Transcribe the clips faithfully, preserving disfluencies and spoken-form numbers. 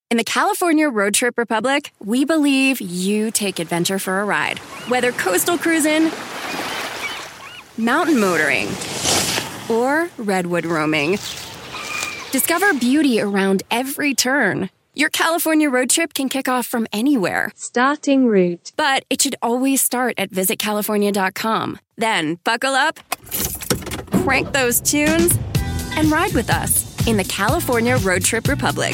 In the California Road Trip Republic, we believe you take adventure for a ride. Whether coastal cruising, mountain motoring, or redwood roaming, discover beauty around every turn. Your California road trip can kick off from anywhere. Starting route. But it should always start at visit california dot com. Then buckle up, crank those tunes, and ride with us in the California Road Trip Republic.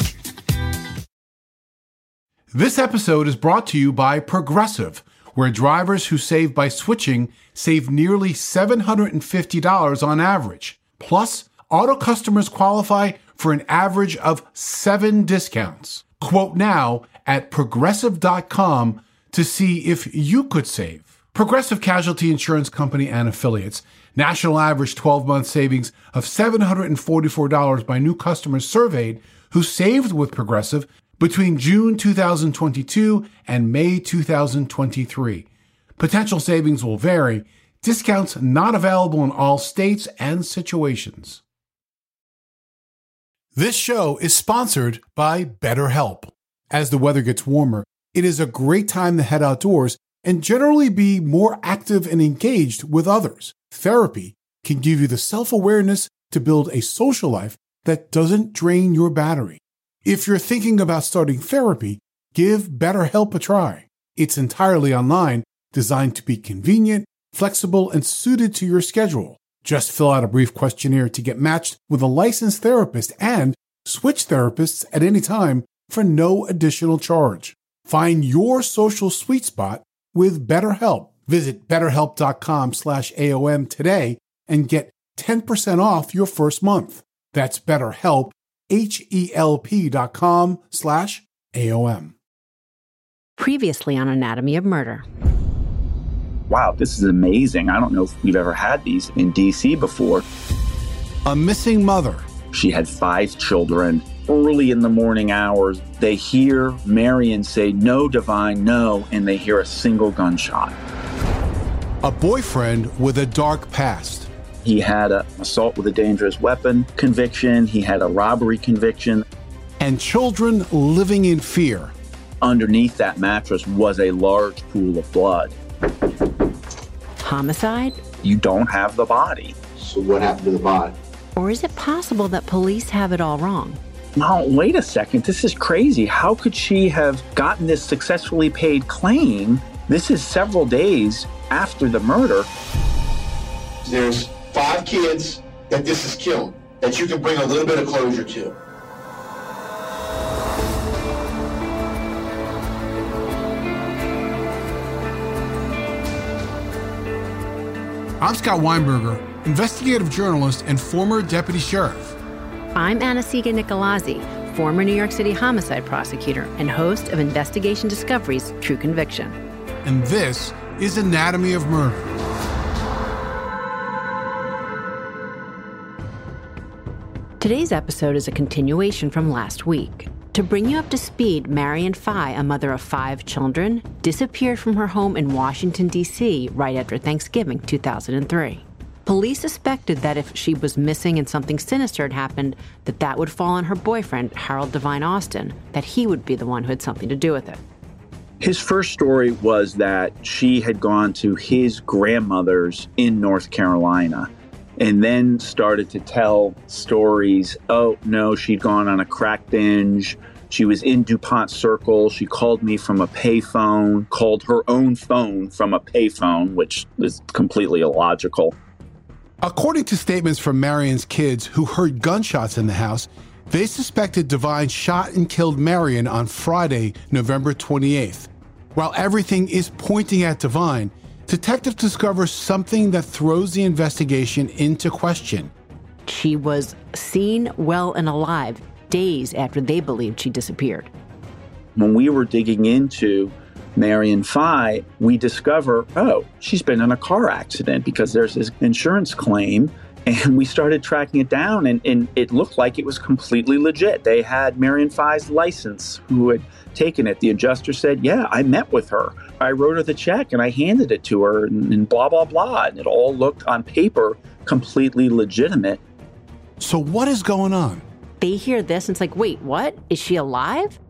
This episode is brought to you by Progressive, where drivers who save by switching save nearly seven hundred fifty dollars on average. Plus, auto customers qualify for an average of seven discounts. Quote now at progressive dot com to see if you could save. Progressive Casualty Insurance Company and Affiliates. National average twelve-month savings of seven hundred forty-four dollars by new customers surveyed who saved with Progressive between June two thousand twenty-two and May two thousand twenty-three. Potential savings will vary. Discounts not available in all states and situations. This show is sponsored by BetterHelp. As the weather gets warmer, it is a great time to head outdoors and generally be more active and engaged with others. Therapy can give you the self-awareness to build a social life that doesn't drain your battery. If you're thinking about starting therapy, give BetterHelp a try. It's entirely online, designed to be convenient, flexible, and suited to your schedule. Just fill out a brief questionnaire to get matched with a licensed therapist and switch therapists at any time for no additional charge. Find your social sweet spot with BetterHelp. Visit betterhelp.com slash AOM today and get ten percent off your first month. That's BetterHelp, H-E-L-P dot com slash A-O-M. Previously on Anatomy of Murder. Wow, this is amazing. I don't know if we've ever had these in D C before. A missing mother. She had five children. Early in the morning hours, they hear Marion say, "No, Divine, no," and they hear a single gunshot. A boyfriend with a dark past. He had an assault with a dangerous weapon conviction. He had a robbery conviction. And children living in fear. Underneath that mattress was a large pool of blood. Homicide? You don't have the body. So what happened to the body? Or is it possible that police have it all wrong? No, wait a second. This is crazy. How could she have gotten this successfully paid claim? This is several days after the murder. There's five kids that this has killed, that you can bring a little bit of closure to. I'm Scott Weinberger, investigative journalist and former deputy sheriff. I'm Anna-Sigga Nicolazzi, former New York City homicide prosecutor and host of Investigation Discovery's True Conviction. And this is Anatomy of Murder. Today's episode is a continuation from last week. To bring you up to speed, Marion Fye, a mother of five children, disappeared from her home in Washington, D C right after Thanksgiving two thousand three. Police suspected that if she was missing and something sinister had happened, that that would fall on her boyfriend, Harold Devine Austin, that he would be the one who had something to do with it. His first story was that she had gone to his grandmother's in North Carolina and then started to tell stories. Oh, no, she'd gone on a crack binge. She was in DuPont Circle. She called me from a payphone, called her own phone from a payphone, which is completely illogical. According to statements from Marion's kids who heard gunshots in the house, they suspected Devine shot and killed Marion on Friday, November twenty-eighth. While everything is pointing at Devine, detectives discover something that throws the investigation into question. She was seen well and alive days after they believed she disappeared. When we were digging into Marion Fye, we discover, oh, she's been in a car accident because there's this insurance claim. And we started tracking it down, and, and it looked like it was completely legit. They had Marion Fye's license, who had taken it. The adjuster said, yeah, I met with her. I wrote her the check, and I handed it to her, and, and blah, blah, blah. And it all looked on paper completely legitimate. So what is going on? They hear this, and it's like, wait, what? Is she alive?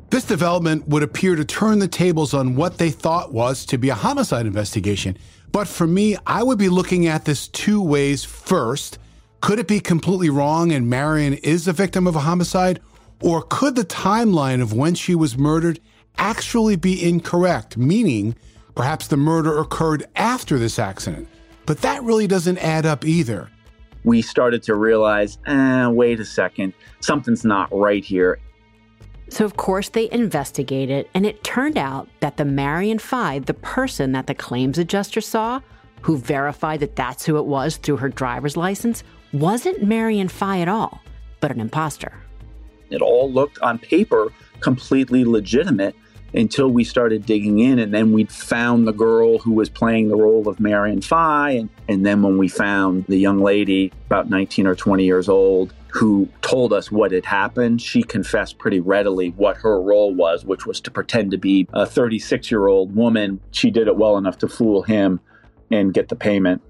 This development would appear to turn the tables on what they thought was to be a homicide investigation. But for me, I would be looking at this two ways. First, could it be completely wrong and Marion is a victim of a homicide? Or could the timeline of when she was murdered actually be incorrect, meaning perhaps the murder occurred after this accident? But that really doesn't add up either. We started to realize, eh, wait a second, something's not right here. So, of course, they investigated, and it turned out that the Marion Fye, the person that the claims adjuster saw, who verified that that's who it was through her driver's license, wasn't Marion Fye at all, but an imposter. It all looked on paper completely legitimate until we started digging in, and then we found the girl who was playing the role of Marion Fye, and, and then when we found the young lady, about nineteen or twenty years old, who told us what had happened, she confessed pretty readily what her role was, which was to pretend to be a thirty-six-year-old woman. She did it well enough to fool him and get the payment.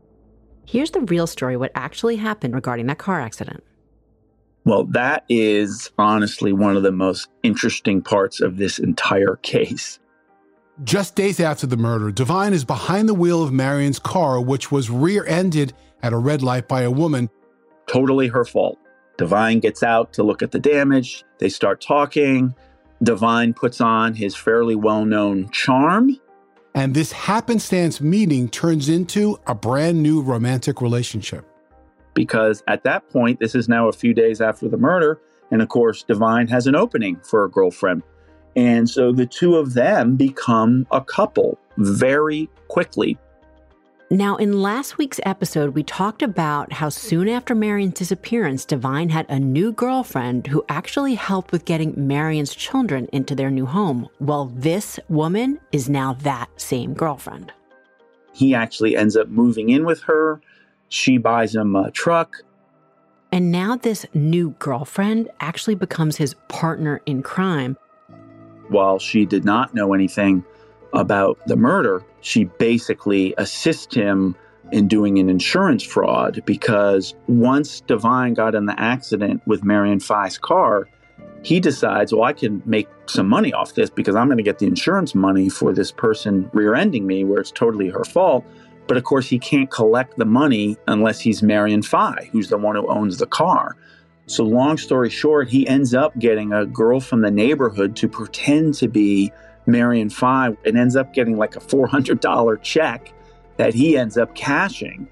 Here's the real story, what actually happened regarding that car accident. Well, that is honestly one of the most interesting parts of this entire case. Just days after the murder, Devine is behind the wheel of Marion's car, which was rear-ended at a red light by a woman. Totally her fault. Devine gets out to look at the damage. They start talking. Devine puts on his fairly well-known charm. And this happenstance meeting turns into a brand new romantic relationship. Because at that point, this is now a few days after the murder, and of course, Devine has an opening for a girlfriend. And so the two of them become a couple very quickly. Now, in last week's episode, we talked about how soon after Marion's disappearance, Devine had a new girlfriend who actually helped with getting Marion's children into their new home. Well, this woman is now that same girlfriend. He actually ends up moving in with her. She buys him a truck. And now this new girlfriend actually becomes his partner in crime. While she did not know anything about the murder, she basically assists him in doing an insurance fraud, because once Devine got in the accident with Marion Fye's car, he decides, well, I can make some money off this because I'm going to get the insurance money for this person rear-ending me where it's totally her fault. But of course, he can't collect the money unless he's Marion Fye, who's the one who owns the car. So long story short, he ends up getting a girl from the neighborhood to pretend to be Marion Fye and ends up getting like a four hundred dollars check that he ends up cashing.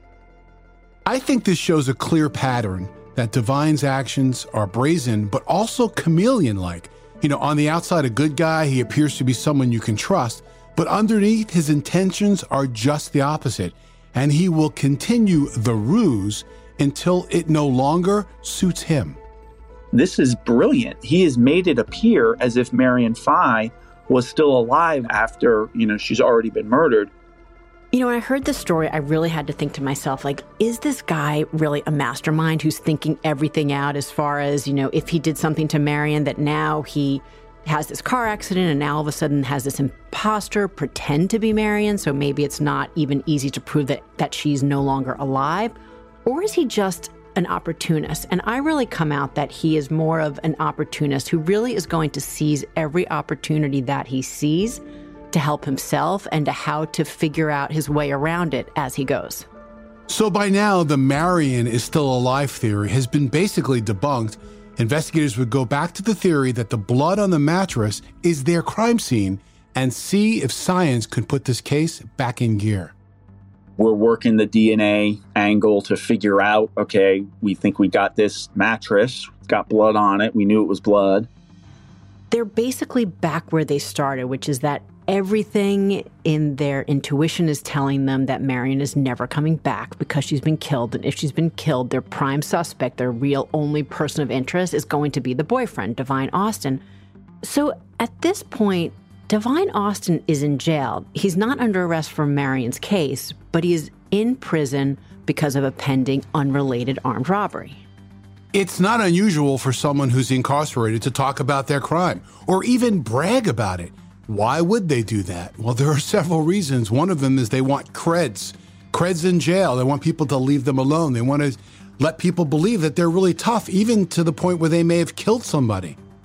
I think this shows a clear pattern that Devine's actions are brazen, but also chameleon-like. You know, on the outside, a good guy, he appears to be someone you can trust, but underneath, his intentions are just the opposite, and he will continue the ruse until it no longer suits him. This is brilliant. He has made it appear as if Marion Fye was still alive after, you know, she's already been murdered. You know, when I heard this story, I really had to think to myself, like, is this guy really a mastermind who's thinking everything out as far as, you know, if he did something to Marion, that now he has this car accident and now all of a sudden has this imposter pretend to be Marion, so maybe it's not even easy to prove that, that she's no longer alive? Or is he just an opportunist? And I really come out that he is more of an opportunist who really is going to seize every opportunity that he sees to help himself and to how to figure out his way around it as he goes. So by now, the Marion is still alive theory has been basically debunked. Investigators would go back to the theory that the blood on the mattress is their crime scene and see if science could put this case back in gear. We're working the D N A angle to figure out, okay, we think we got this mattress, it's got blood on it, we knew it was blood. They're basically back where they started, which is that everything in their intuition is telling them that Marion is never coming back because she's been killed. And if she's been killed, their prime suspect, their real only person of interest, is going to be the boyfriend, Devine Austin. So at this point, Devine Austin is in jail. He's not under arrest for Marion's case, but he is in prison because of a pending unrelated armed robbery. It's not unusual for someone who's incarcerated to talk about their crime or even brag about it. Why would they do that? Well, there are several reasons. One of them is they want creds. Creds in jail. They want people to leave them alone. They want to let people believe that they're really tough, even to the point where they may have killed somebody.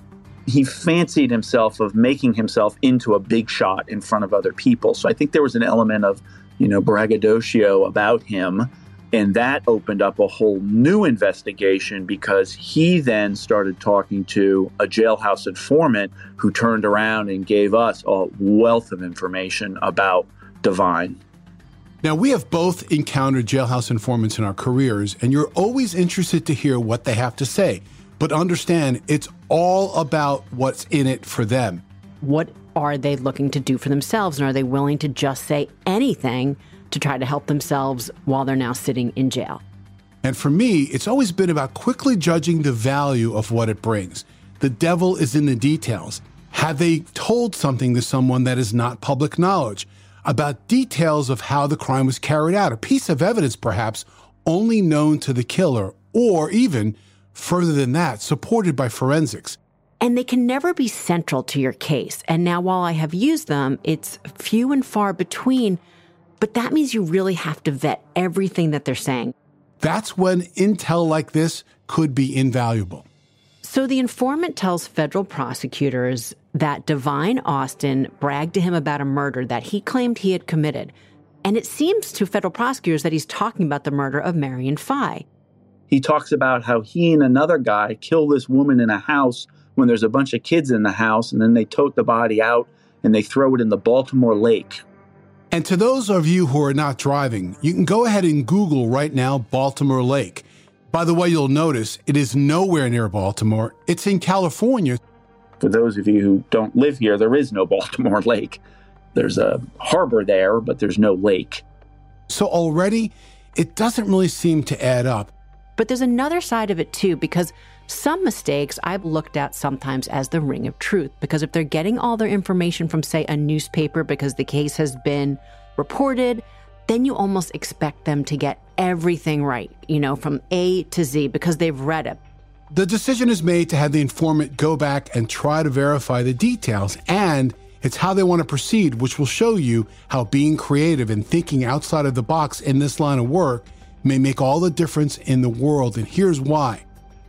he fancied himself of making himself into a big shot in front of other people. So I think there was an element of, you know, braggadocio about him. And that opened up a whole new investigation because he then started talking to a jailhouse informant who turned around and gave us a wealth of information about Devine. Now, we have both encountered jailhouse informants in our careers, and you're always interested to hear what they have to say. But understand, it's all about what's in it for them. What are they looking to do for themselves, and are they willing to just say anything to try to help themselves while they're now sitting in jail? And for me, it's always been about quickly judging the value of what it brings. The devil is in the details. Have they told something to someone that is not public knowledge about details of how the crime was carried out, a piece of evidence perhaps only known to the killer, or even further than that, supported by forensics? And they can never be central to your case. And now, while I have used them, it's few and far between, but that means you really have to vet everything that they're saying. That's when intel like this could be invaluable. So the informant tells federal prosecutors that Devine Austin bragged to him about a murder that he claimed he had committed. And it seems to federal prosecutors that he's talking about the murder of Marion Fye. He talks about how he and another guy kill this woman in a house when there's a bunch of kids in the house, and then they tote the body out and they throw it in the Baltimore Lake. And to those of you who are not driving, you can go ahead and Google right now Baltimore Lake. By the way, you'll notice it is nowhere near Baltimore. It's in California. For those of you who don't live here, there is no Baltimore Lake. There's a harbor there, but there's no lake. So already, it doesn't really seem to add up. But there's another side of it, too, because some mistakes I've looked at sometimes as the ring of truth. Because if they're getting all their information from, say, a newspaper because the case has been reported, then you almost expect them to get everything right, you know, from A to Z, because they've read it. The decision is made to have the informant go back and try to verify the details, and it's how they want to proceed, which will show you how being creative and thinking outside of the box in this line of work may make all the difference in the world, and here's why.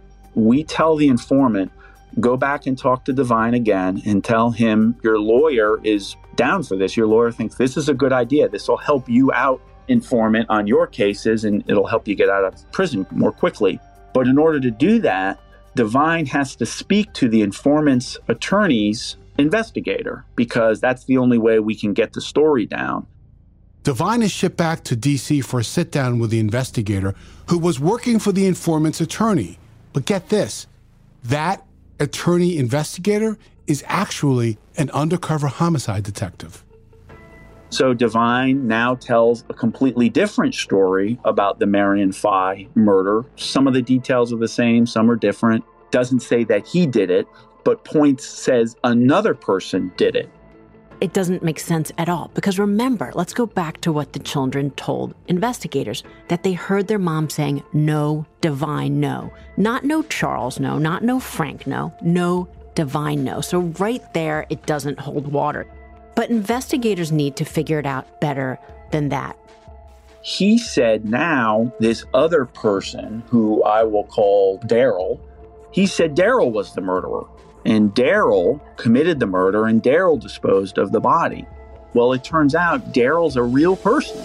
We tell the informant, go back and talk to Devine again and tell him your lawyer is down for this. Your lawyer thinks this is a good idea. This will help you out, informant, on your cases, and it'll help you get out of prison more quickly. But in order to do that, Devine has to speak to the informant's attorney's investigator, because that's the only way we can get the story down. Devine is shipped back to D C for a sit-down with the investigator who was working for the informant's attorney. But get this, that attorney investigator is actually an undercover homicide detective. So Devine now tells a completely different story about the Marion Fye murder. Some of the details are the same, some are different. Doesn't say that he did it, but points says another person did it. It doesn't make sense at all, because remember, let's go back to what the children told investigators, that they heard their mom saying, no, Devine, no. Not no Charles, no. Not no Frank, no. No, Devine, no. So right there, it doesn't hold water. But investigators need to figure it out better than that. He said now this other person, who I will call Daryl, he said Daryl was the murderer. And Daryl committed the murder, and Daryl disposed of the body. Well, it turns out Daryl's a real person.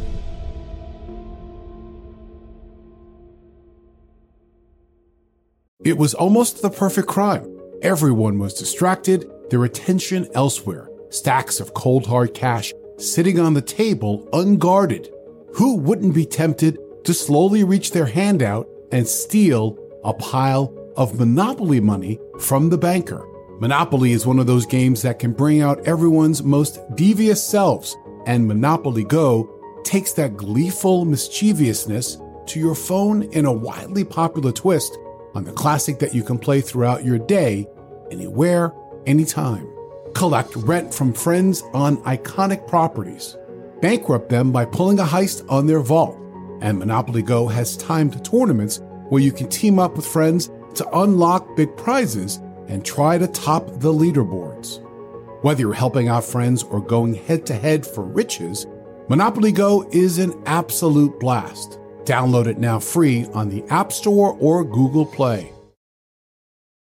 It was almost the perfect crime. Everyone was distracted, their attention elsewhere. Stacks of cold hard cash sitting on the table unguarded. Who wouldn't be tempted to slowly reach their hand out and steal a pile of Monopoly money from the banker? Monopoly is one of those games that can bring out everyone's most devious selves, and Monopoly Go takes that gleeful mischievousness to your phone in a widely popular twist on the classic that you can play throughout your day, anywhere, anytime. Collect rent from friends on iconic properties. Bankrupt them by pulling a heist on their vault. And Monopoly Go has timed tournaments where you can team up with friends to unlock big prizes and try to top the leaderboards. Whether you're helping out friends or going head-to-head for riches, Monopoly Go is an absolute blast. Download it now free on the App Store or Google Play.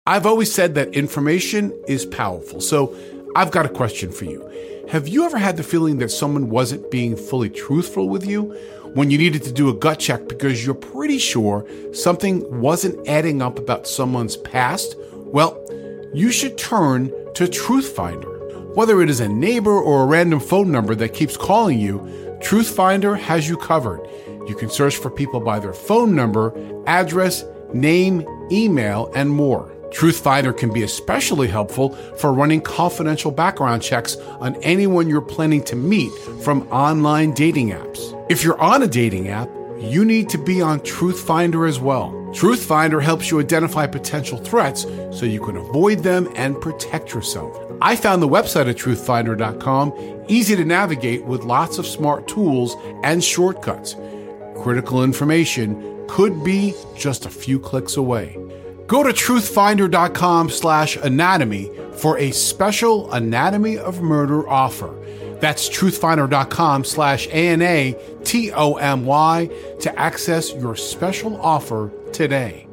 I've always said that information is powerful, so I've got a question for you. Have you ever had the feeling that someone wasn't being fully truthful with you when you needed to do a gut check because you're pretty sure something wasn't adding up about someone's past? Well, you should turn to TruthFinder. Whether it is a neighbor or a random phone number that keeps calling you, TruthFinder has you covered. You can search for people by their phone number, address, name, email, and more. TruthFinder can be especially helpful for running confidential background checks on anyone you're planning to meet from online dating apps. If you're on a dating app, you need to be on TruthFinder as well. TruthFinder helps you identify potential threats so you can avoid them and protect yourself. I found the website at truth finder dot com easy to navigate with lots of smart tools and shortcuts. Critical information could be just a few clicks away. Go to truth finder dot com slash anatomy for a special Anatomy of Murder offer. That's truth finder dot com slash A N A T O M Y to access your special offer today.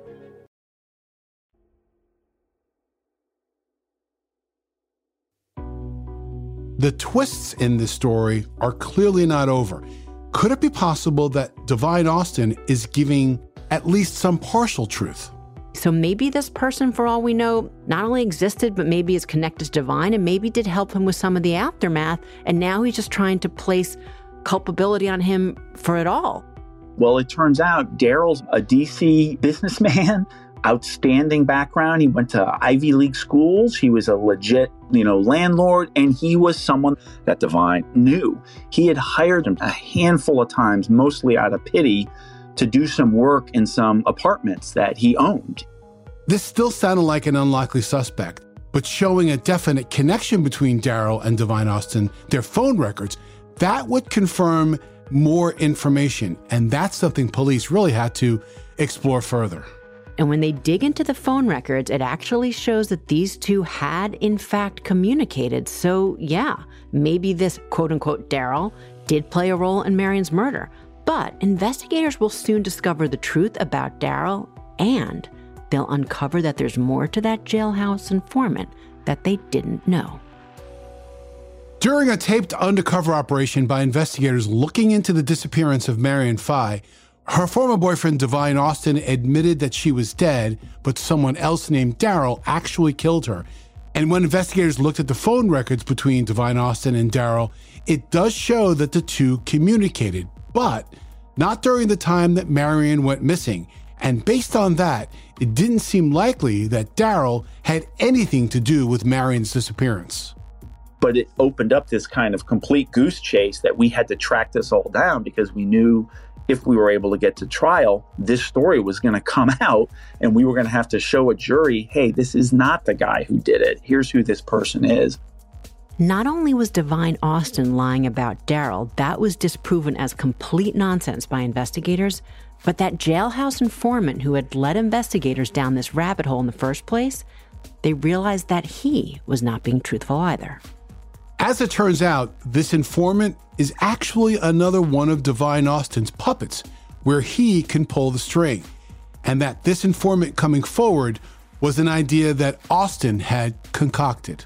The twists in this story are clearly not over. Could it be possible that Divine Austin is giving at least some partial truth? So maybe this person, for all we know, not only existed, but maybe is connected to Divine and maybe did help him with some of the aftermath. And now he's just trying to place culpability on him for it all. Well, it turns out Daryl's a D C businessman, outstanding background. He went to Ivy League schools. He was a legit, you know, landlord, and he was someone that Divine knew. He had hired him a handful of times, mostly out of pity, to do some work in some apartments that he owned. This still sounded like an unlikely suspect, but showing a definite connection between Daryl and Divine Austin, their phone records, that would confirm more information. And that's something police really had to explore further. And when they dig into the phone records, it actually shows that these two had, in fact, communicated. So, yeah, maybe this quote-unquote Daryl did play a role in Marion's murder. But investigators will soon discover the truth about Daryl, and they'll uncover that there's more to that jailhouse informant that they didn't know. During a taped undercover operation by investigators looking into the disappearance of Marion Fye, her former boyfriend Divine Austin admitted that she was dead, but someone else named Daryl actually killed her. And when investigators looked at the phone records between Divine Austin and Daryl, it does show that the two communicated, but not during the time that Marion went missing. And based on that, it didn't seem likely that Daryl had anything to do with Marion's disappearance. But it opened up this kind of complete goose chase that we had to track this all down because we knew if we were able to get to trial, this story was going to come out and we were going to have to show a jury, hey, this is not the guy who did it. Here's who this person is. Not only was Divine Austin lying about Daryl, that was disproven as complete nonsense by investigators, but that jailhouse informant who had led investigators down this rabbit hole in the first place, they realized that he was not being truthful either. As it turns out, this informant is actually another one of Divine Austin's puppets, where he can pull the string, and that this informant coming forward was an idea that Austin had concocted.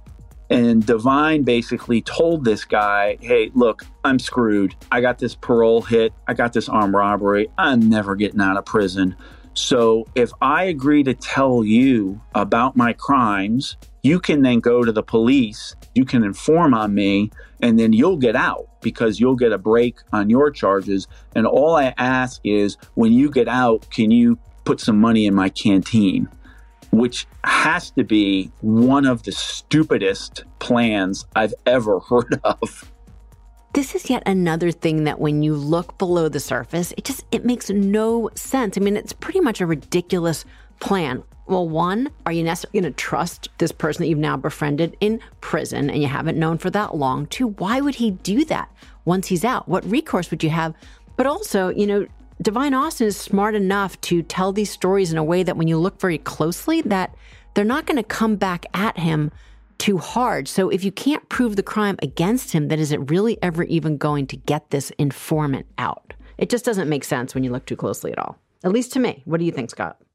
And Divine basically told this guy, hey, look, I'm screwed. I got this parole hit. I got this armed robbery. I'm never getting out of prison. So if I agree to tell you about my crimes, you can then go to the police. You can inform on me, and then you'll get out because you'll get a break on your charges. And all I ask is when you get out, can you put some money in my canteen? Which has to be one of the stupidest plans I've ever heard of. This is yet another thing that when you look below the surface, it just, it makes no sense. I mean, it's pretty much a ridiculous plan. Well, one, are you necessarily going to trust this person that you've now befriended in prison and you haven't known for that long? Two, why would he do that once he's out? What recourse would you have? But also, you know, Divine Austin is smart enough to tell these stories in a way that when you look very closely, that they're not going to come back at him too hard. So if you can't prove the crime against him, then is it really ever even going to get this informant out? It just doesn't make sense when you look too closely at all. At least to me. What do you think, Scott?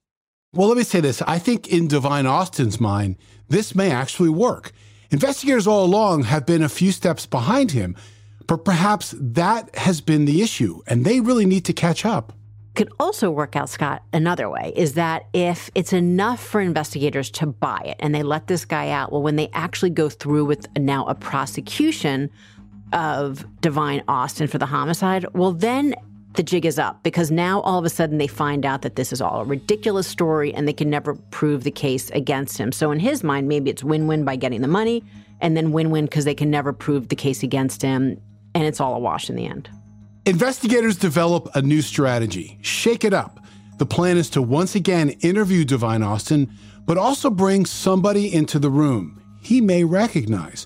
Well, let me say this. I think in Divine Austin's mind, this may actually work. Investigators all along have been a few steps behind him, but perhaps that has been the issue, and they really need to catch up. Could also work out, Scott, another way, is that if it's enough for investigators to buy it and they let this guy out, well, when they actually go through with now a prosecution of Divine Austin for the homicide, well, then the jig is up, because now all of a sudden they find out that this is all a ridiculous story and they can never prove the case against him. So in his mind, maybe it's win-win by getting the money, and then win-win because they can never prove the case against him, and it's all a wash in the end. Investigators develop a new strategy, shake it up. The plan is to once again interview Divine Austin, but also bring somebody into the room he may recognize.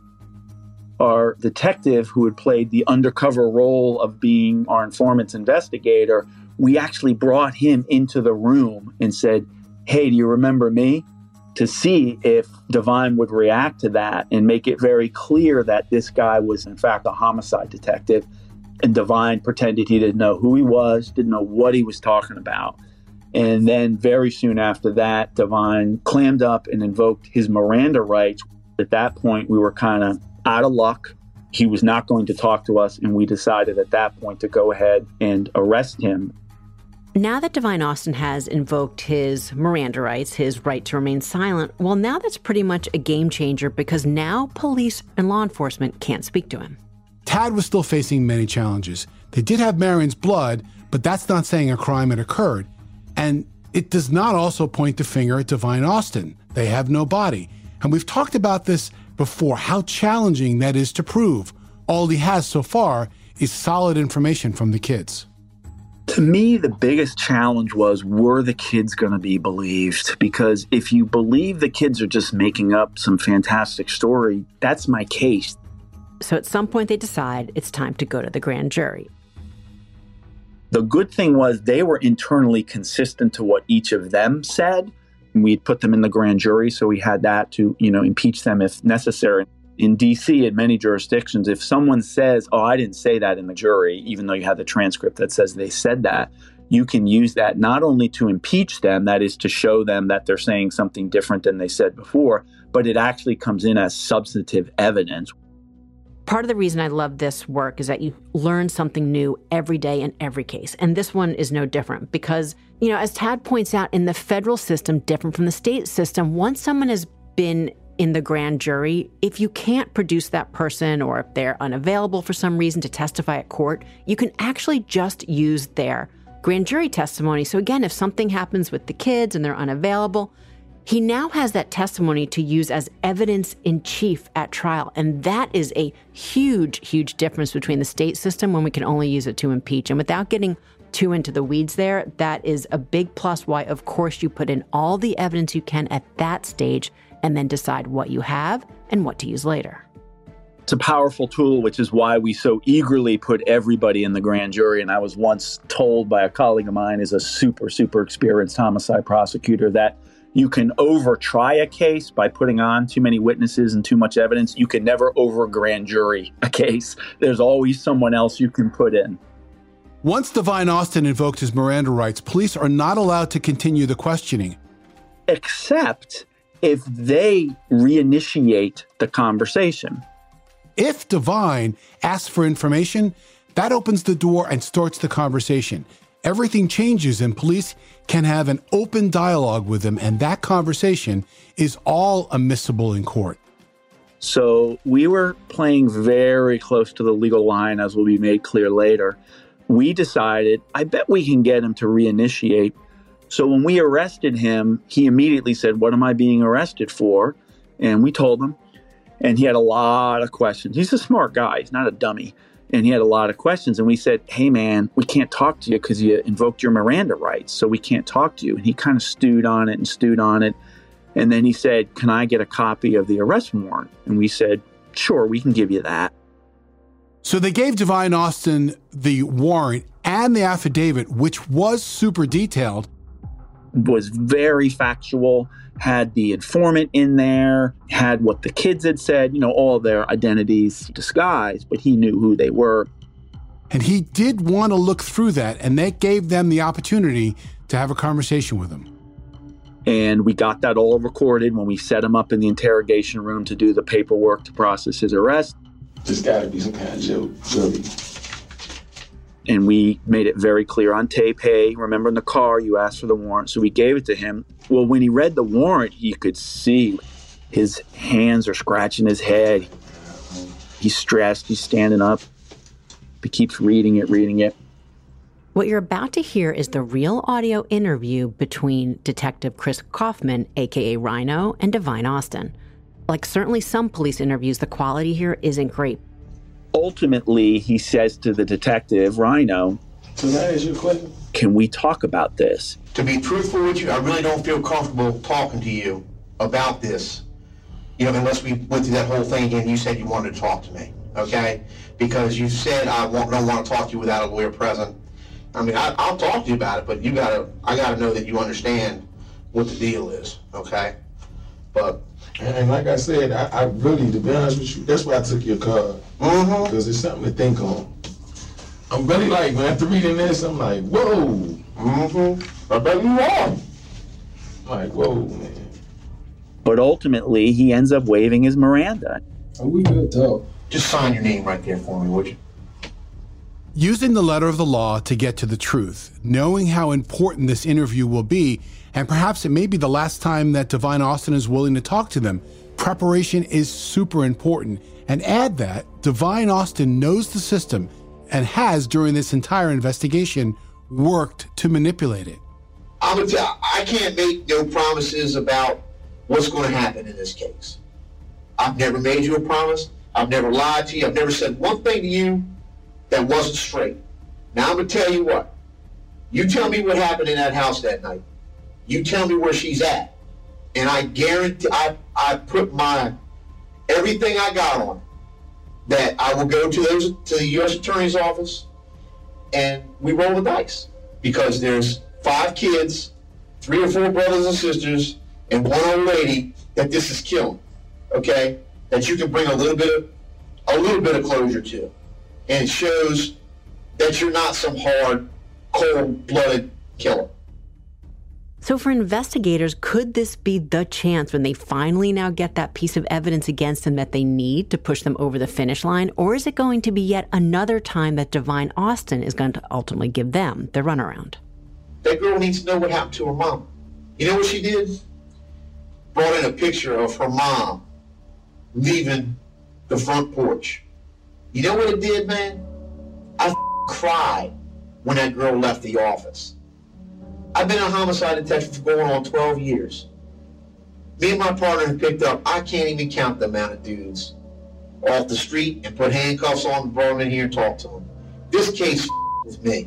Our detective, who had played the undercover role of being our informant's investigator, we actually brought him into the room and said, "Hey, do you remember me?" to see if Divine would react to that and make it very clear that this guy was, in fact, a homicide detective. And Divine pretended he didn't know who he was, didn't know what he was talking about. And then very soon after that, Divine clammed up and invoked his Miranda rights. At that point, we were kind of out of luck. He was not going to talk to us, and we decided at that point to go ahead and arrest him. Now that Divine Austin has invoked his Miranda rights, his right to remain silent, well, now that's pretty much a game changer, because now police and law enforcement can't speak to him. Tad was still facing many challenges. They did have Marion's blood, but that's not saying a crime had occurred. And it does not also point the finger at Divine Austin. They have no body. And we've talked about this before, how challenging that is to prove. All he has so far is solid information from the kids. To me, the biggest challenge was, were the kids going to be believed? Because if you believe the kids are just making up some fantastic story, that's my case. So at some point they decide it's time to go to the grand jury. The good thing was they were internally consistent to what each of them said. We'd put them in the grand jury, so we had that to, you know, impeach them if necessary. In D C, in many jurisdictions, if someone says, "Oh, I didn't say that in the jury," even though you have the transcript that says they said that, you can use that not only to impeach them, that is to show them that they're saying something different than they said before, but it actually comes in as substantive evidence. Part of the reason I love this work is that you learn something new every day in every case. And this one is no different because, you know, as Tad points out, in the federal system, different from the state system, once someone has been in the grand jury, if you can't produce that person or if they're unavailable for some reason to testify at court, you can actually just use their grand jury testimony. So again, if something happens with the kids and they're unavailable, he now has that testimony to use as evidence in chief at trial. And that is a huge, huge difference between the state system when we can only use it to impeach. And without getting too into the weeds there, that is a big plus why, of course, you put in all the evidence you can at that stage and then decide what you have and what to use later. It's a powerful tool, which is why we so eagerly put everybody in the grand jury. And I was once told by a colleague of mine, is a super, super experienced homicide prosecutor, that you can over-try a case by putting on too many witnesses and too much evidence. You can never over-grand jury a case. There's always someone else you can put in. Once Divine Austin invoked his Miranda rights, police are not allowed to continue the questioning. Except if they reinitiate the conversation. If Divine asks for information, that opens the door and starts the conversation. Everything changes and police can have an open dialogue with him, and that conversation is all admissible in court. So we were playing very close to the legal line, as will be made clear later. We decided, I bet we can get him to reinitiate. So when we arrested him, he immediately said, "What am I being arrested for?" And we told him, and he had a lot of questions. He's a smart guy. He's not a dummy. And he had a lot of questions. And we said, "Hey, man, we can't talk to you because you invoked your Miranda rights, so we can't talk to you." And he kind of stewed on it and stewed on it. And then he said, "Can I get a copy of the arrest warrant?" And we said, "Sure, we can give you that." So they gave Divine Austin the warrant and the affidavit, which was super detailed. Was very factual, had the informant in there, had what the kids had said, you know, all their identities disguised, but he knew who they were. And he did want to look through that, and that gave them the opportunity to have a conversation with him. And we got that all recorded when we set him up in the interrogation room to do the paperwork to process his arrest. There's got to be some kind of joke, really. And we made it very clear on tape, hey, remember in the car you asked for the warrant, so we gave it to him. Well, when he read the warrant, you could see his hands are scratching his head. He's stressed, he's standing up. He keeps reading it, reading it. What you're about to hear is the real audio interview between Detective Chris Kaufman, a k a. Rhino, and Divine Austin. Like certainly some police interviews, the quality here isn't great. Ultimately, he says to the detective, Rhino, so that is your question? Can we talk about this? To be truthful with you, I really don't feel comfortable talking to you about this. You know, unless we went through that whole thing again, you said you wanted to talk to me, okay? Because you said I won't, don't want to talk to you without a lawyer present. I mean, I, I'll talk to you about it, but you gotta, I gotta know that you understand what the deal is, okay? But and, and like I said, I, I really, to be honest with you, that's why I took your card, mm-hmm. because it's something to think on. I'm really like, man, after reading this, I'm like, whoa, mm-hmm. I bet you are. I'm like, whoa, man. But ultimately, he ends up waiving his Miranda. Are we good, though? Just sign your name right there for me, would you? Using the letter of the law to get to the truth, knowing how important this interview will be, and perhaps it may be the last time that Divine Austin is willing to talk to them, preparation is super important. And add that Divine Austin knows the system and has, during this entire investigation, worked to manipulate it. I'm gonna tell, I can't make no promises about what's going to happen in this case. I've never made you a promise. I've never lied to you. I've never said one thing to you that wasn't straight. Now I'm going to tell you what. You tell me what happened in that house that night. You tell me where she's at. And I guarantee, I, I put my, everything I got on it, that I will go to those, to the U S Attorney's office and we roll the dice. Because there's five kids, three or four brothers and sisters, and one old lady that this is killing, okay? That you can bring a little bit of, a little bit of closure to. And it shows that you're not some hard, cold-blooded killer. So for investigators, could this be the chance when they finally now get that piece of evidence against them that they need to push them over the finish line? Or is it going to be yet another time that Divine Austin is going to ultimately give them the runaround? That girl needs to know what happened to her mom. You know what she did? Brought in a picture of her mom leaving the front porch. You know what it did, man? I f- cried when that girl left the office. I've been a homicide detective for going on twelve years. Me and my partner have picked up, I can't even count the amount of dudes off the street and put handcuffs on and brought them in here and talked to them. This case f- with me.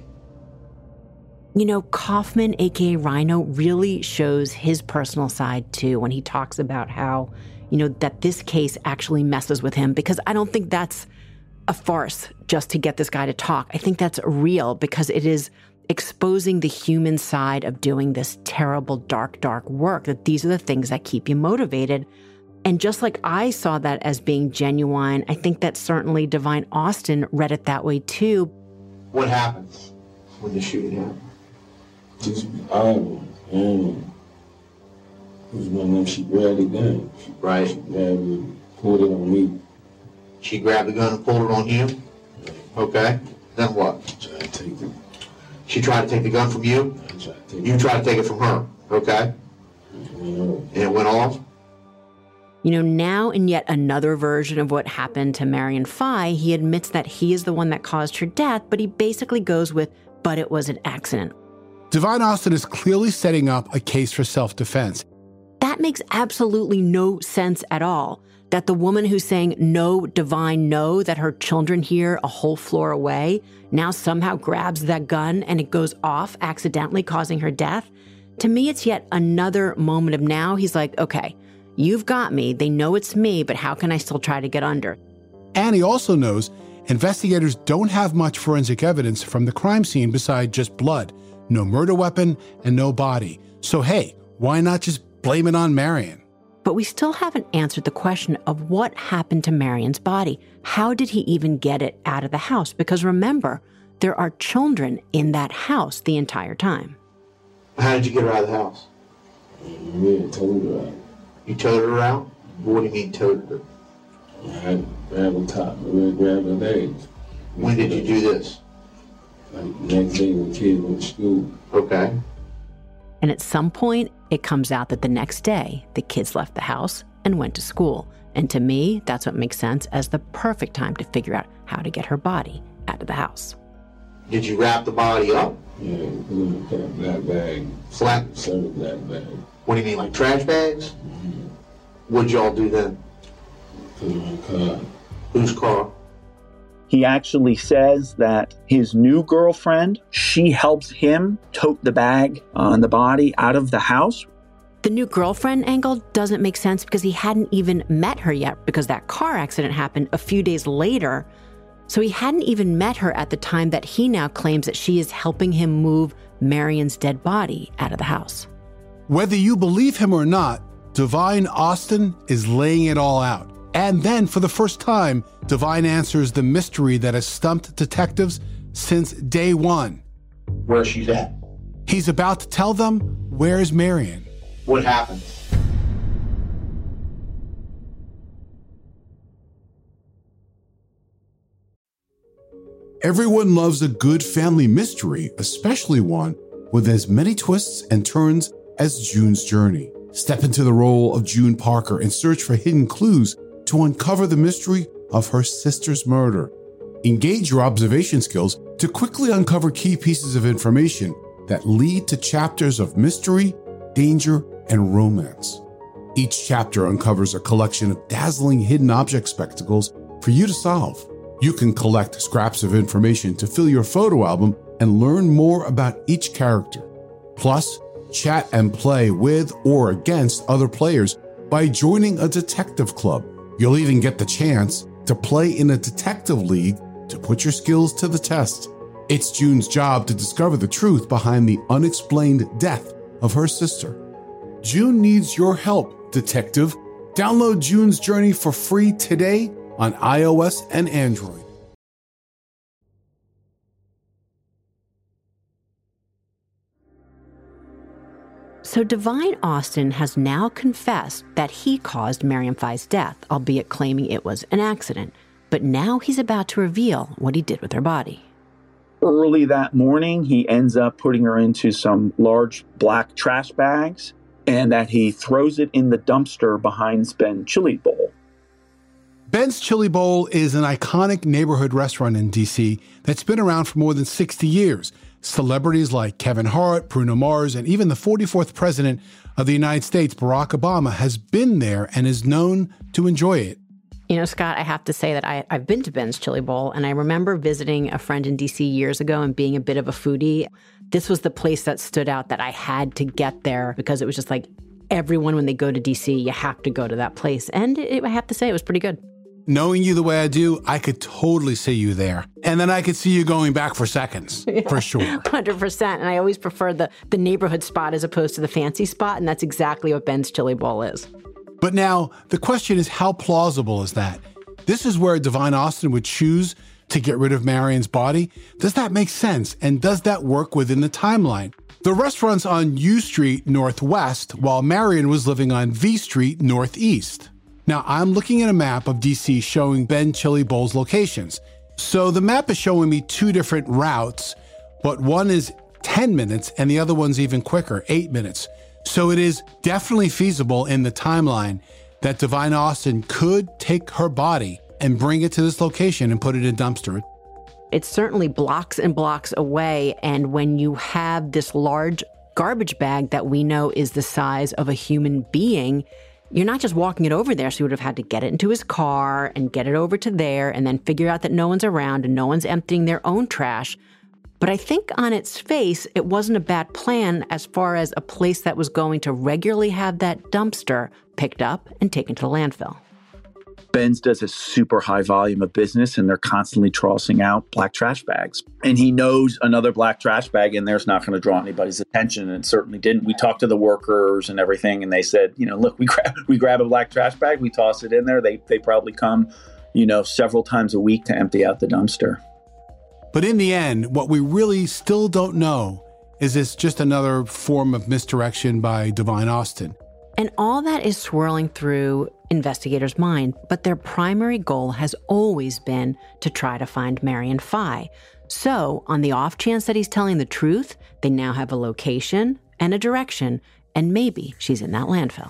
You know, Kaufman, a k a. Rhino, really shows his personal side, too, when he talks about how, you know, that this case actually messes with him, because I don't think that's a farce just to get this guy to talk. I think that's real because it is exposing the human side of doing this terrible, dark, dark work, that these are the things that keep you motivated. And just like I saw that as being genuine, I think that certainly Divine Austin read it that way, too. What happened when the shooting happened? Just angry. And it was one of them, she grabbed the gun. She, right. She grabbed it, pulled it on me. She grabbed the gun and pulled it on you? Okay. Then what? Tried to take it. She tried to take the gun from you? I tried to take you it. tried to take it from her? Okay. And it went off? You know, now in yet another version of what happened to Marion Fye, he admits that he is the one that caused her death, but he basically goes with, but it was an accident. Divine Austin is clearly setting up a case for self-defense. That makes absolutely no sense at all. That the woman who's saying, no, Divine, no, that her children hear a whole floor away, now somehow grabs that gun and it goes off, accidentally causing her death. To me, it's yet another moment of now he's like, okay, you've got me. They know it's me, but how can I still try to get under? And he also knows investigators don't have much forensic evidence from the crime scene beside just blood, no murder weapon, and no body. So hey, why not just blame it on Marion? But we still haven't answered the question of what happened to Marion's body. How did he even get it out of the house? Because remember, there are children in that house the entire time. How did you get her out of the house? Yeah, towed her out. You towed her out? What do you mean towed her? I had to grab her top, I had to grab her legs. When did you do this? Like next day when kids went to school. Okay. And at some point, it comes out that the next day, the kids left the house and went to school. And to me, that's what makes sense as the perfect time to figure out how to get her body out of the house. Did you wrap the body up? Yeah, put in a black bag. Flat? Service black bag. What do you mean, like trash bags? Mm-hmm. What'd y'all do then? Put in my car. Whose car? He actually says that his new girlfriend, she helps him tote the bag on the body out of the house. The new girlfriend angle doesn't make sense because he hadn't even met her yet because that car accident happened a few days later. So he hadn't even met her at the time that he now claims that she is helping him move Marion's dead body out of the house. Whether you believe him or not, Divine Austin is laying it all out. And then, for the first time, Divine answers the mystery that has stumped detectives since day one. Where she's at? He's about to tell them, where's Marion? What happened? Everyone loves a good family mystery, especially one with as many twists and turns as June's Journey. Step into the role of June Parker and search for hidden clues to uncover the mystery of her sister's murder. Engage your observation skills to quickly uncover key pieces of information that lead to chapters of mystery, danger, and romance. Each chapter uncovers a collection of dazzling hidden object spectacles for you to solve. You can collect scraps of information to fill your photo album and learn more about each character. Plus, chat and play with or against other players by joining a detective club. You'll even get the chance to play in a detective league to put your skills to the test. It's June's job to discover the truth behind the unexplained death of her sister. June needs your help, detective. Download June's Journey for free today on iOS and Android. So Divine Austin has now confessed that he caused Marion Fi's death, albeit claiming it was an accident. But now he's about to reveal what he did with her body. Early that morning, he ends up putting her into some large black trash bags and that he throws it in the dumpster behind Ben's Chili Bowl. Ben's Chili Bowl is an iconic neighborhood restaurant in D C that's been around for more than sixty years. Celebrities like Kevin Hart, Bruno Mars, and even the forty-fourth president of the United States, Barack Obama, has been there and is known to enjoy it. You know, Scott, I have to say that I, I've been to Ben's Chili Bowl, and I remember visiting a friend in D C years ago and being a bit of a foodie. This was the place that stood out that I had to get there because it was just like everyone, when they go to D C, you have to go to that place. And it, I have to say, it was pretty good. Knowing you the way I do, I could totally see you there. And then I could see you going back for seconds, yeah, for sure. one hundred percent. And I always prefer the, the neighborhood spot as opposed to the fancy spot. And that's exactly what Ben's Chili Bowl is. But now, the question is, how plausible is that? This is where Divine Austin would choose to get rid of Marion's body. Does that make sense? And does that work within the timeline? The restaurant's on U Street Northwest, while Marion was living on V Street Northeast. Now, I'm looking at a map of D C showing Ben's Chili Bowl's locations. So the map is showing me two different routes, but one is ten minutes and the other one's even quicker, eight minutes. So it is definitely feasible in the timeline that Divine Austin could take her body and bring it to this location and put it in a dumpster. It's certainly blocks and blocks away. And when you have this large garbage bag that we know is the size of a human being, you're not just walking it over there. So he would have had to get it into his car and get it over to there and then figure out that no one's around and no one's emptying their own trash. But I think on its face, it wasn't a bad plan as far as a place that was going to regularly have that dumpster picked up and taken to the landfill. Ben's does a super high volume of business and they're constantly tossing out black trash bags. And he knows another black trash bag in there is not going to draw anybody's attention, and it certainly didn't. We talked to the workers and everything, and they said, you know, look, we grab we grab a black trash bag, we toss it in there. They they probably come, you know, several times a week to empty out the dumpster. But in the end, what we really still don't know Is this just another form of misdirection by Divine Austin? And all that is swirling through investigators' mind, but their primary goal has always been to try to find Marion Fye. So, on the off chance that he's telling the truth, they now have a location and a direction, and maybe she's in that landfill.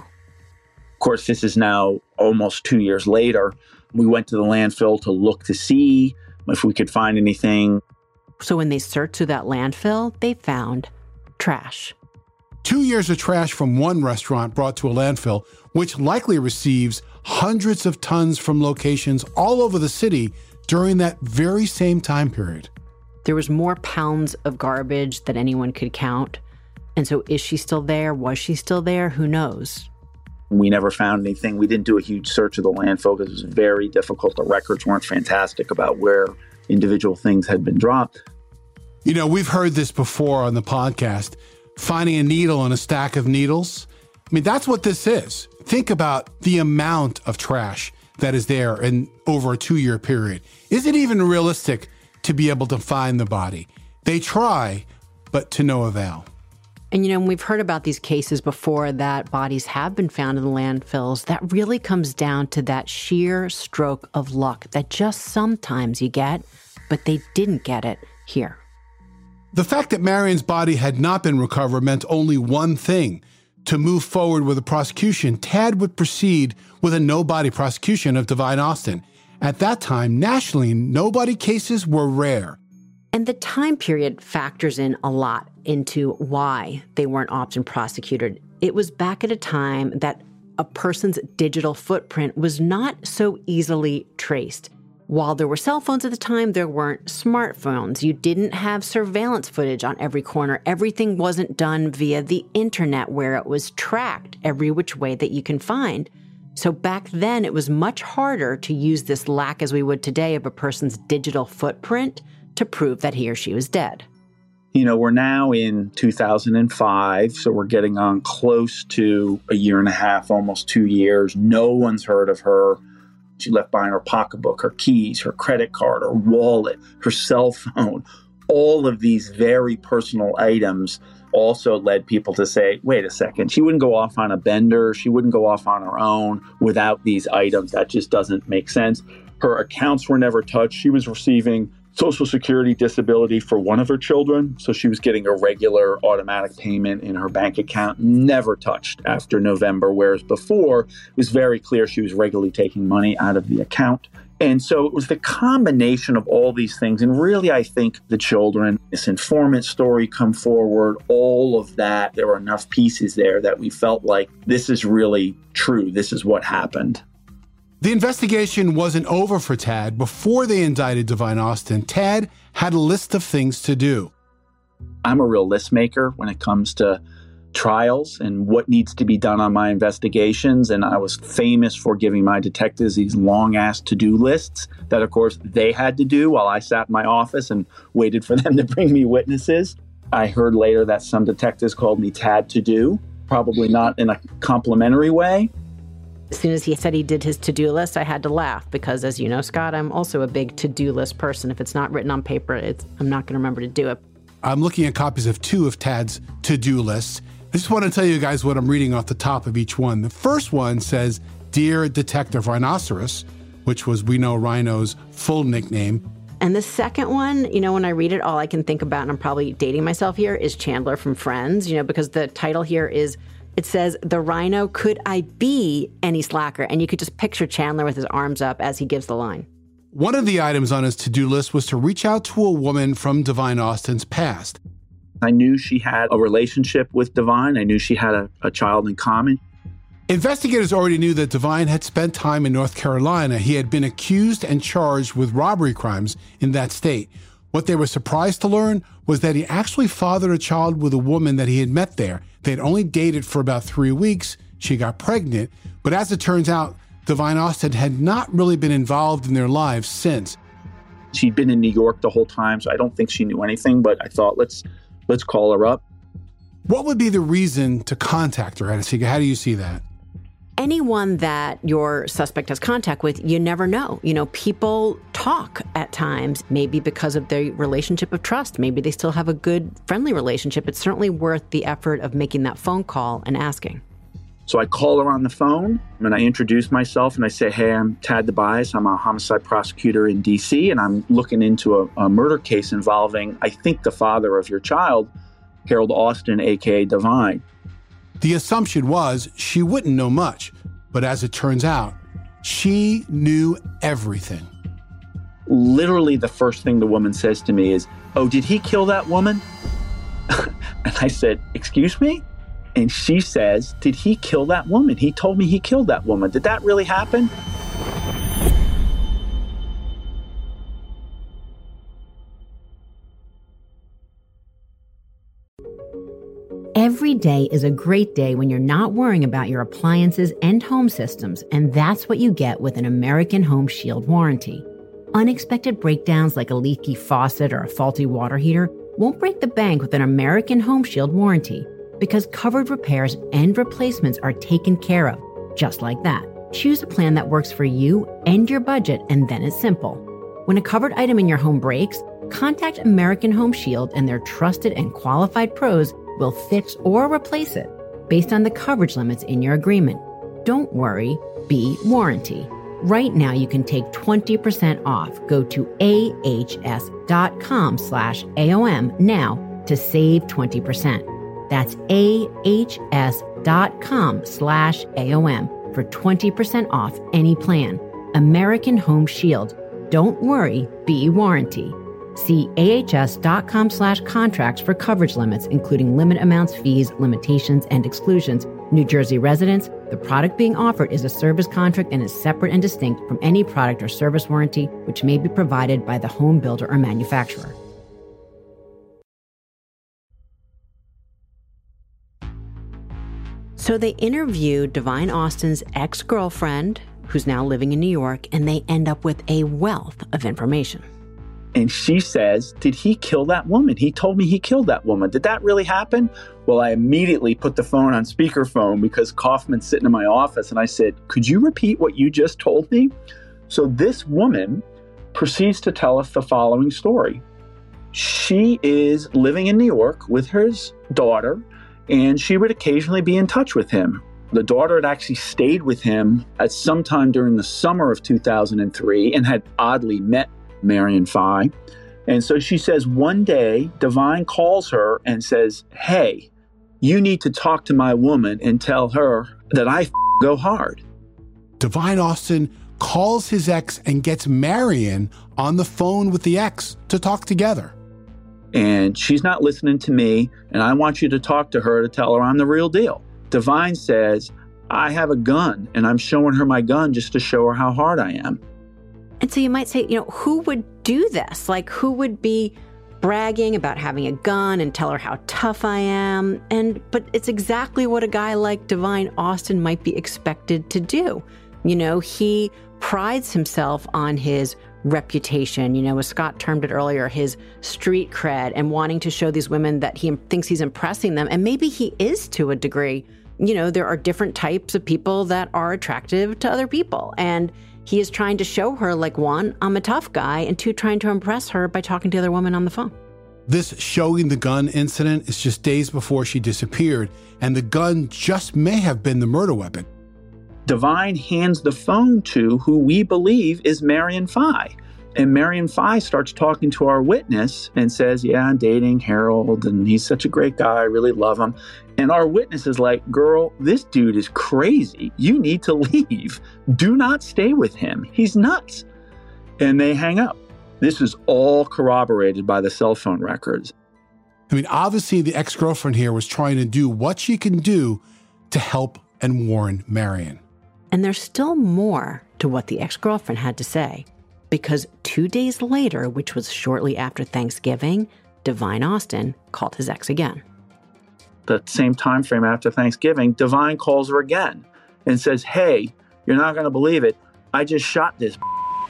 Of course, this is now almost two years later. We went to the landfill to look to see if we could find anything. So when they searched through that landfill, they found trash. Two years of trash from one restaurant brought to a landfill, which likely receives hundreds of tons from locations all over the city during that very same time period. There was more pounds of garbage than anyone could count. And so is she still there? Was she still there? Who knows? We never found anything. We didn't do a huge search of the landfill because it was very difficult. The records weren't fantastic about where individual things had been dropped. You know, we've heard this before on the podcast, finding a needle in a stack of needles. I mean, that's what this is. Think about the amount of trash that is there in over a two-year period. Is it even realistic to be able to find the body? They try, but to no avail. And, you know, we've heard about these cases before that bodies have been found in the landfills. That really comes down to that sheer stroke of luck that just sometimes you get, but they didn't get it here. The fact that Marion's body had not been recovered meant only one thing. To move forward with the prosecution, Tad would proceed with a no-body prosecution of Divine Austin. At that time, nationally, no-body cases were rare. And the time period factors in a lot into why they weren't often prosecuted. It was back at a time that a person's digital footprint was not so easily traced. While there were cell phones at the time, there weren't smartphones. You didn't have surveillance footage on every corner. Everything wasn't done via the internet where it was tracked every which way that you can find. So back then, it was much harder to use this lack as we would today of a person's digital footprint to prove that he or she was dead. You know, we're now in two thousand five, so we're getting on close to a year and a half, almost two years. No one's heard of her. She left behind her pocketbook, her keys, her credit card, her wallet, her cell phone. All of these very personal items also led people to say, wait a second, she wouldn't go off on a bender. She wouldn't go off on her own without these items. That just doesn't make sense. Her accounts were never touched. She was receiving Social Security disability for one of her children. So she was getting a regular automatic payment in her bank account, never touched after November, whereas before it was very clear she was regularly taking money out of the account. And so it was the combination of all these things. And really, I think the children, this informant story come forward, all of that, there were enough pieces there that we felt like this is really true. This is what happened. The investigation wasn't over for Tad. Before they indicted Divine Austin, Tad had a list of things to do. I'm a real list maker when it comes to trials and what needs to be done on my investigations. And I was famous for giving my detectives these long-ass to-do lists that, of course, they had to do while I sat in my office and waited for them to bring me witnesses. I heard later that some detectives called me Tad to do, probably not in a complimentary way. As soon as he said he did his to-do list, I had to laugh because, as you know, Scott, I'm also a big to-do list person. If it's not written on paper, it's, I'm not going to remember to do it. I'm looking at copies of two of Tad's to-do lists. I just want to tell you guys what I'm reading off the top of each one. The first one says, Dear Detective Rhinoceros, which was, we know, Rhino's full nickname. And the second one, you know, when I read it, all I can think about, and I'm probably dating myself here, is Chandler from Friends, you know, because the title here is, it says, the Rhino, could I be any slacker? And you could just picture Chandler with his arms up as he gives the line. One of the items on his to-do list was to reach out to a woman from Divine Austin's past. I knew she had a relationship with Divine. I knew she had a, a child in common. Investigators already knew that Divine had spent time in North Carolina. He had been accused and charged with robbery crimes in that state. What they were surprised to learn was that he actually fathered a child with a woman that he had met there. They had only dated for about three weeks. She got pregnant. But as it turns out, Divine Austin had not really been involved in their lives since. She'd been in New York the whole time, so I don't think she knew anything, but I thought, let's let's call her up. What would be the reason to contact her, Anasika? How do you see that? Anyone that your suspect has contact with, you never know. You know, people talk at times, maybe because of their relationship of trust. Maybe they still have a good, friendly relationship. It's certainly worth the effort of making that phone call and asking. So I call her on the phone and I introduce myself and I say, hey, I'm Tad DeBiase. I'm a homicide prosecutor in D C and I'm looking into a, a murder case involving, I think, the father of your child, Harold Austin, a k a. Divine. The assumption was she wouldn't know much, but as it turns out, she knew everything. Literally the first thing the woman says to me is, oh, did he kill that woman? And I said, excuse me? And she says, did he kill that woman? He told me he killed that woman. Did that really happen? Every day is a great day when you're not worrying about your appliances and home systems, and that's what you get with an American Home Shield warranty. Unexpected breakdowns like a leaky faucet or a faulty water heater won't break the bank with an American Home Shield warranty, because covered repairs and replacements are taken care of, just like that. Choose a plan that works for you and your budget, and then it's simple. When a covered item in your home breaks, contact American Home Shield and their trusted and qualified pros will fix or replace it based on the coverage limits in your agreement. Don't worry, be warranty. Right now, you can take twenty percent off. Go to ahs.com slash AOM now to save twenty percent. That's ahs.com slash AOM for twenty percent off any plan. American Home Shield. Don't worry, be warranty. See ahs.com slash contracts for coverage limits, including limit amounts, fees, limitations, and exclusions. New Jersey residents, the product being offered is a service contract and is separate and distinct from any product or service warranty which may be provided by the home builder or manufacturer. So they interviewed Divine Austin's ex-girlfriend, who's now living in New York, and they end up with a wealth of information. And she says, did he kill that woman? He told me he killed that woman. Did that really happen? Well, I immediately put the phone on speakerphone because Kaufman's sitting in my office. And I said, could you repeat what you just told me? So this woman proceeds to tell us the following story. She is living in New York with her daughter, and she would occasionally be in touch with him. The daughter had actually stayed with him at some time during the summer of two thousand three and had oddly met Marion Fye. And so she says one day, Divine calls her and says, hey, you need to talk to my woman and tell her that I f- go hard. Divine Austin calls his ex and gets Marion on the phone with the ex to talk together. And she's not listening to me, and I want you to talk to her to tell her I'm the real deal. Divine says, I have a gun, and I'm showing her my gun just to show her how hard I am. And so you might say, you know, who would do this? Like, who would be bragging about having a gun and tell her how tough I am? And but it's exactly what a guy like Divine Austin might be expected to do. You know, he prides himself on his reputation, you know, as Scott termed it earlier, his street cred, and wanting to show these women that he thinks he's impressing them. And maybe he is to a degree. You know, there are different types of people that are attractive to other people. And he is trying to show her, like, one, I'm a tough guy, and two, trying to impress her by talking to other women on the phone. This showing the gun incident is just days before she disappeared, and the gun just may have been the murder weapon. Divine hands the phone to who we believe is Marion Fye. And Marion Fye starts talking to our witness and says, yeah, I'm dating Harold, and he's such a great guy. I really love him. And our witness is like, girl, this dude is crazy. You need to leave. Do not stay with him. He's nuts. And they hang up. This is all corroborated by the cell phone records. I mean, obviously the ex-girlfriend here was trying to do what she can do to help and warn Marion. And there's still more to what the ex-girlfriend had to say, because two days later, which was shortly after Thanksgiving, Divine Austin called his ex again. The same time frame after Thanksgiving, Divine calls her again and says, hey, you're not going to believe it. I just shot this.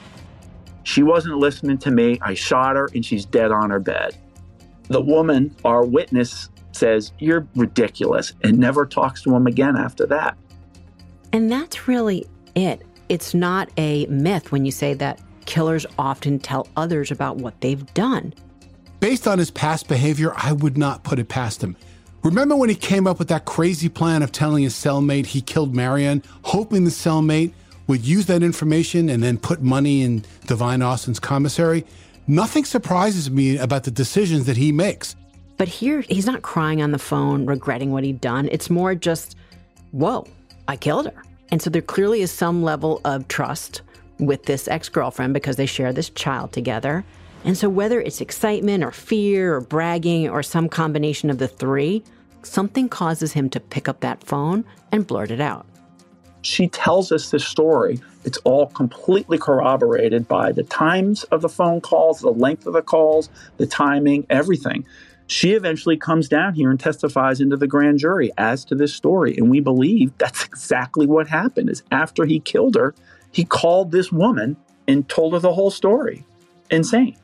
She wasn't listening to me. I shot her and she's dead on her bed. The woman, our witness, says, you're ridiculous, and never talks to him again after that. And that's really it. It's not a myth when you say that killers often tell others about what they've done. Based on his past behavior, I would not put it past him. Remember when he came up with that crazy plan of telling his cellmate he killed Marion, hoping the cellmate would use that information and then put money in Divine Austin's commissary? Nothing surprises me about the decisions that he makes. But here, he's not crying on the phone, regretting what he'd done. It's more just, whoa, I killed her. And so there clearly is some level of trust with this ex-girlfriend because they share this child together. And so whether it's excitement or fear or bragging or some combination of the three, something causes him to pick up that phone and blurt it out. She tells us this story. It's all completely corroborated by the times of the phone calls, the length of the calls, the timing, everything. She eventually comes down here and testifies into the grand jury as to this story. And we believe that's exactly what happened, is after he killed her, he called this woman and told her the whole story. Insane.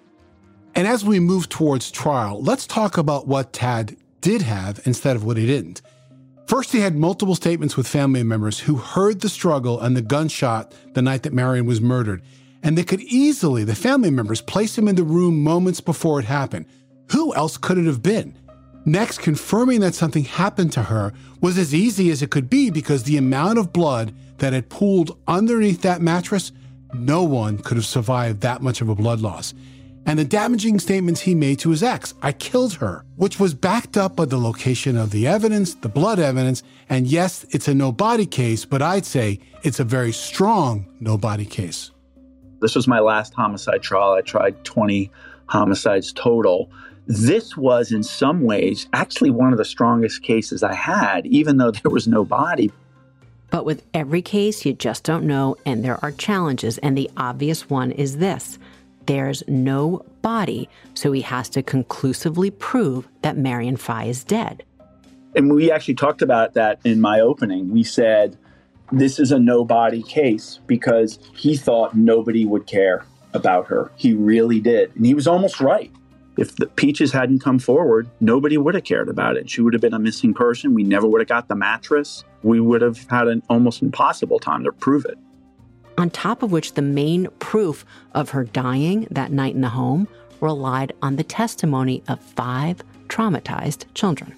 And as we move towards trial, let's talk about what Tad did have instead of what he didn't. First, he had multiple statements with family members who heard the struggle and the gunshot the night that Marion was murdered. And they could easily, the family members, place him in the room moments before it happened. Who else could it have been? Next, confirming that something happened to her was as easy as it could be because the amount of blood that had pooled underneath that mattress, no one could have survived that much of a blood loss. And the damaging statements he made to his ex, I killed her, which was backed up by the location of the evidence, the blood evidence, and yes, it's a no-body case, but I'd say it's a very strong no-body case. This was my last homicide trial. I tried twenty homicides total. This was, in some ways, actually one of the strongest cases I had, even though there was no body. But with every case, you just don't know, and there are challenges, and the obvious one is this. There's no body, so he has to conclusively prove that Marion Fye is dead. And we actually talked about that in my opening. We said, this is a no-body case because he thought nobody would care about her. He really did. And he was almost right. If the Peaches hadn't come forward, nobody would have cared about it. She would have been a missing person. We never would have got the mattress. We would have had an almost impossible time to prove it. On top of which, the main proof of her dying that night in the home relied on the testimony of five traumatized children.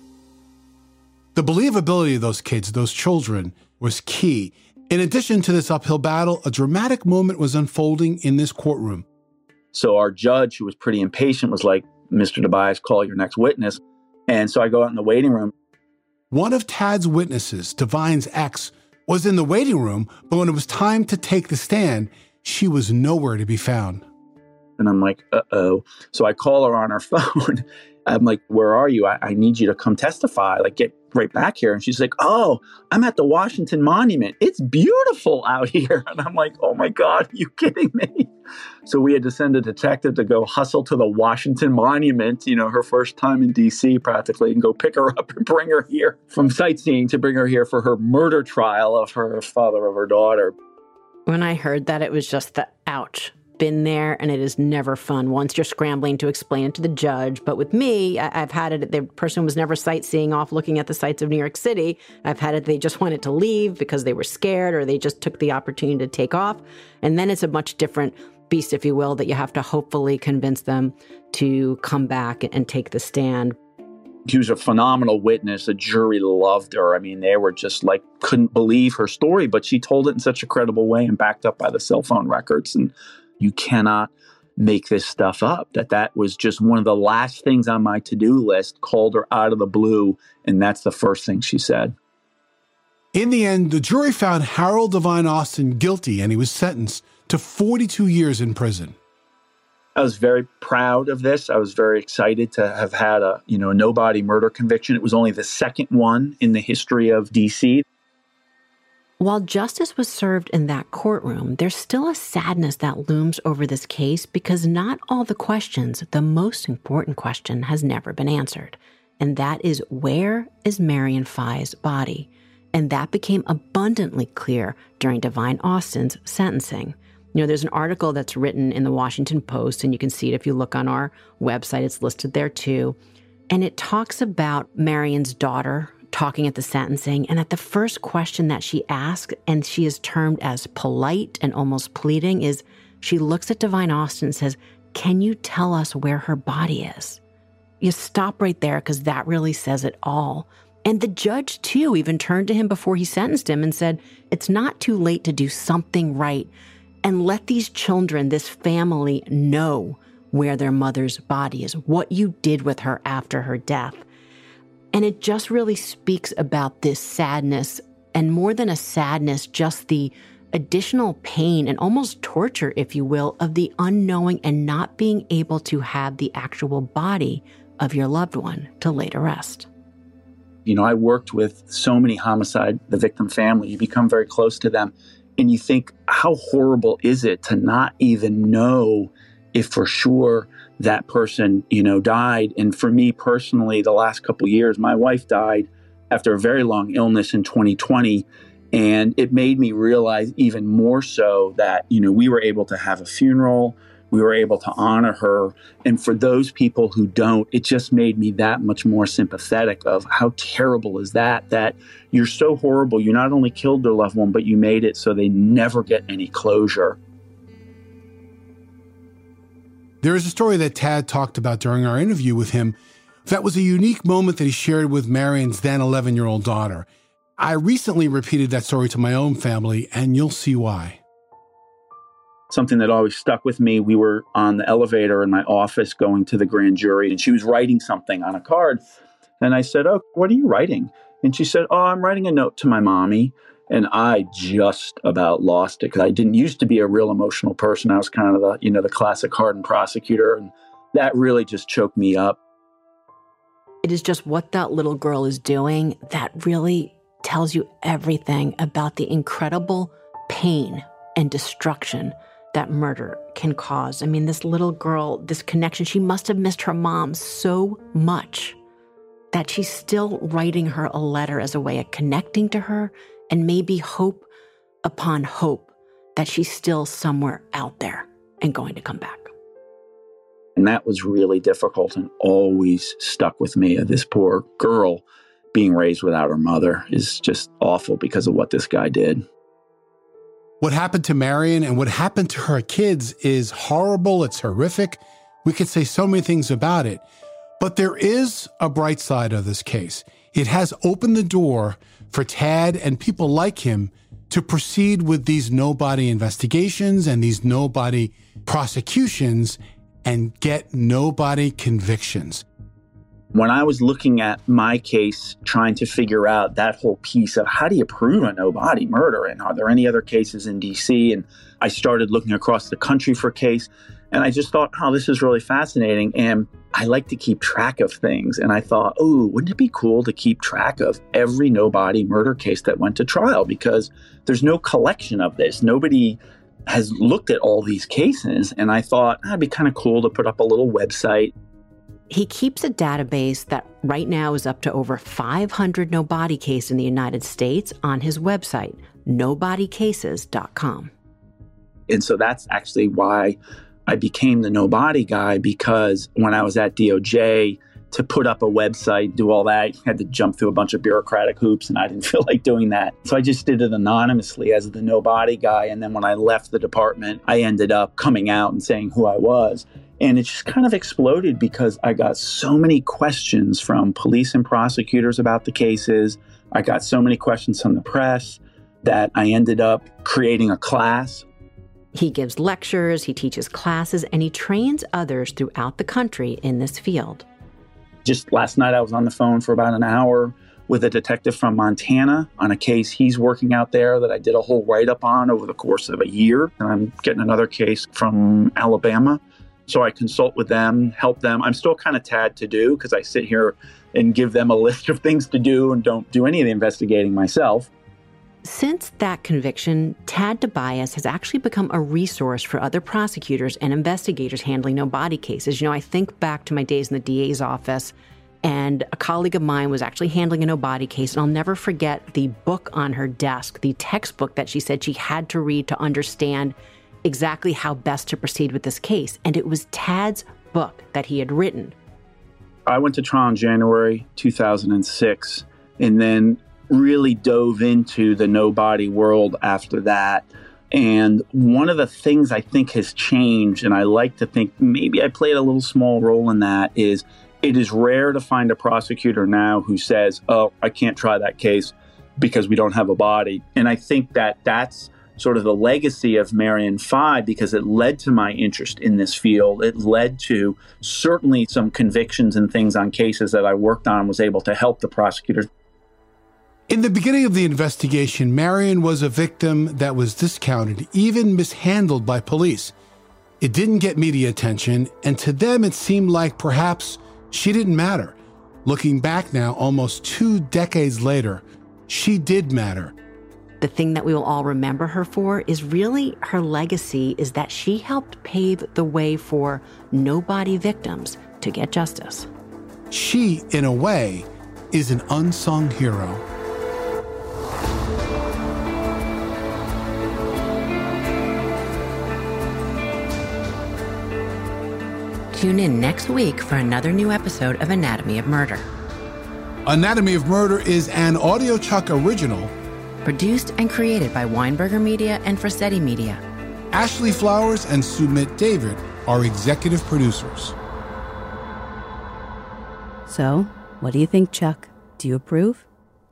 The believability of those kids, those children, was key. In addition to this uphill battle, a dramatic moment was unfolding in this courtroom. So our judge, who was pretty impatient, was like, Mister Tobias, call your next witness. And so I go out in the waiting room. One of Tad's witnesses, Divine's ex, was in the waiting room, but when it was time to take the stand, she was nowhere to be found. And I'm like, uh-oh. So I call her on her phone. I'm like, where are you? I, I need you to come testify, like get right back here. And she's like, oh, I'm at the Washington Monument. It's beautiful out here. And I'm like, oh my God, are you kidding me? So we had to send a detective to go hustle to the Washington Monument, you know, her first time in D C practically, and go pick her up and bring her here from sightseeing to bring her here for her murder trial of her father of her daughter. When I heard that, it was just the ouch. Been there, and it is never fun once you're scrambling to explain it to the judge. But with me, I- I've had it, the person was never sightseeing off looking at the sights of New York City. I've had it, they just wanted to leave because they were scared or they just took the opportunity to take off. And then it's a much different beast, if you will, that you have to hopefully convince them to come back and take the stand. She was a phenomenal witness. The jury loved her. I mean, they were just like, couldn't believe her story, but she told it in such a credible way and backed up by the cell phone records. And you cannot make this stuff up, that that was just one of the last things on my to-do list, called her out of the blue, and that's the first thing she said. In the end, the jury found Harold Divine Austin guilty, and he was sentenced to forty-two years in prison. I was very proud of this. I was very excited to have had a, you know, a no-body murder conviction. It was only the second one in the history of D C. While justice was served in that courtroom, there's still a sadness that looms over this case because not all the questions, the most important question, has never been answered. And that is, where is Marion Fye's body? And that became abundantly clear during Divine Austin's sentencing. You know, there's an article that's written in the Washington Post, and you can see it if you look on our website. It's listed there too. And it talks about Marion's daughter, talking at the sentencing. And at the first question that she asks, and she is termed as polite and almost pleading, is she looks at Divine Austin and says, "Can you tell us where her body is?" You stop right there because that really says it all. And the judge, too, even turned to him before he sentenced him and said, it's not too late to do something right and let these children, this family, know where their mother's body is, what you did with her after her death. And it just really speaks about this sadness, and more than a sadness, just the additional pain and almost torture, if you will, of the unknowing and not being able to have the actual body of your loved one to lay to rest. You know, I worked with so many homicide, the victim family. You become very close to them, and you think, how horrible is it to not even know if for sure that person, you know, died. And for me personally, the last couple of years, my wife died after a very long illness in twenty twenty. And it made me realize even more so that, you know, we were able to have a funeral, we were able to honor her. And for those people who don't, it just made me that much more sympathetic of how terrible is that, that you're so horrible. You not only killed their loved one, but you made it so they never get any closure. There is a story that Tad talked about during our interview with him that was a unique moment that he shared with Marion's then eleven-year-old daughter. I recently repeated that story to my own family, and you'll see why. Something that always stuck with me, we were on the elevator in my office going to the grand jury, and she was writing something on a card. And I said, "Oh, what are you writing?" And she said, "Oh, I'm writing a note to my mommy." And I just about lost it because I didn't used to be a real emotional person. I was kind of the, you know, the classic hardened prosecutor. And that really just choked me up. It is just what that little girl is doing that really tells you everything about the incredible pain and destruction that murder can cause. I mean, this little girl, this connection, she must have missed her mom so much that she's still writing her a letter as a way of connecting to her and maybe hope upon hope that she's still somewhere out there and going to come back. And that was really difficult and always stuck with me. This poor girl being raised without her mother is just awful because of what this guy did. What happened to Marion and what happened to her kids is horrible. It's horrific. We could say so many things about it. But there is a bright side of this case. It has opened the door for Tad and people like him to proceed with these nobody investigations and these nobody prosecutions and get nobody convictions. When I was looking at my case, trying to figure out that whole piece of how do you prove a no-body murder and are there any other cases in D C? And I started looking across the country for case. And I just thought, oh, this is really fascinating. And I like to keep track of things. And I thought, oh, wouldn't it be cool to keep track of every no-body murder case that went to trial? Because there's no collection of this. Nobody has looked at all these cases. And I thought, oh, it'd be kind of cool to put up a little website. He keeps a database that right now is up to over five hundred no-body cases in the United States on his website, nobody cases dot com. And so that's actually why I became the nobody guy, because when I was at D O J, to put up a website, do all that, you had to jump through a bunch of bureaucratic hoops, and I didn't feel like doing that. So I just did it anonymously as the nobody guy. And then when I left the department, I ended up coming out and saying who I was. And it just kind of exploded because I got so many questions from police and prosecutors about the cases. I got so many questions from the press that I ended up creating a class. He gives lectures, he teaches classes, and he trains others throughout the country in this field. Just last night, I was on the phone for about an hour with a detective from Montana on a case he's working out there that I did a whole write-up on over the course of a year. And I'm getting another case from Alabama. So I consult with them, help them. I'm still kind of tad to do because I sit here and give them a list of things to do and don't do any of the investigating myself. Since that conviction, Tad Tobias has actually become a resource for other prosecutors and investigators handling no-body cases. You know, I think back to my days in the D A's office, and a colleague of mine was actually handling a no-body case, and I'll never forget the book on her desk, the textbook that she said she had to read to understand exactly how best to proceed with this case. And it was Tad's book that he had written. I went to trial in January two thousand six. and then really dove into the no body world after that. And one of the things I think has changed, and I like to think maybe I played a little small role in that, is it is rare to find a prosecutor now who says, oh, I can't try that case because we don't have a body. And I think that that's sort of the legacy of Marion Fye, because it led to my interest in this field. It led to certainly some convictions and things on cases that I worked on, was able to help the prosecutors. In the beginning of the investigation, Marion was a victim that was discounted, even mishandled by police. It didn't get media attention, and to them it seemed like perhaps she didn't matter. Looking back now, almost two decades later, she did matter. The thing that we will all remember her for is really her legacy, is that she helped pave the way for no-body victims to get justice. She, in a way, is an unsung hero. Tune in next week for another new episode of Anatomy of Murder. Anatomy of Murder is an AudioChuck original, produced and created by Weinberger Media and Frasetti Media. Ashley Flowers and Sumit David are executive producers. So, what do you think, Chuck? Do you approve?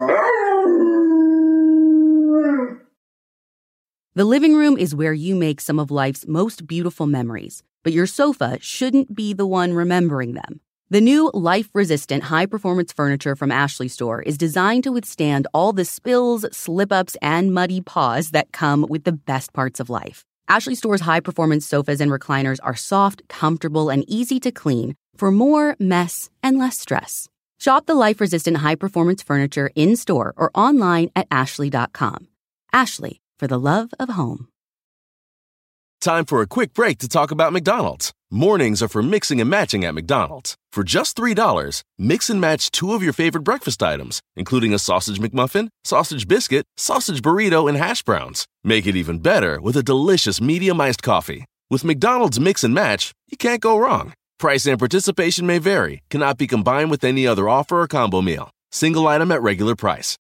The living room is where you make some of life's most beautiful memories, but your sofa shouldn't be the one remembering them. The new life-resistant high-performance furniture from Ashley Store is designed to withstand all the spills, slip-ups, and muddy paws that come with the best parts of life. Ashley Store's high-performance sofas and recliners are soft, comfortable, and easy to clean for more mess and less stress. Shop the life-resistant high-performance furniture in-store or online at ashley dot com. Ashley, for the love of home. Time for a quick break to talk about McDonald's. Mornings are for mixing and matching at McDonald's. For just three dollars, mix and match two of your favorite breakfast items, including a sausage McMuffin, sausage biscuit, sausage burrito, and hash browns. Make it even better with a delicious medium iced coffee. With McDonald's Mix and Match, you can't go wrong. Price and participation may vary, cannot be combined with any other offer or combo meal. Single item at regular price.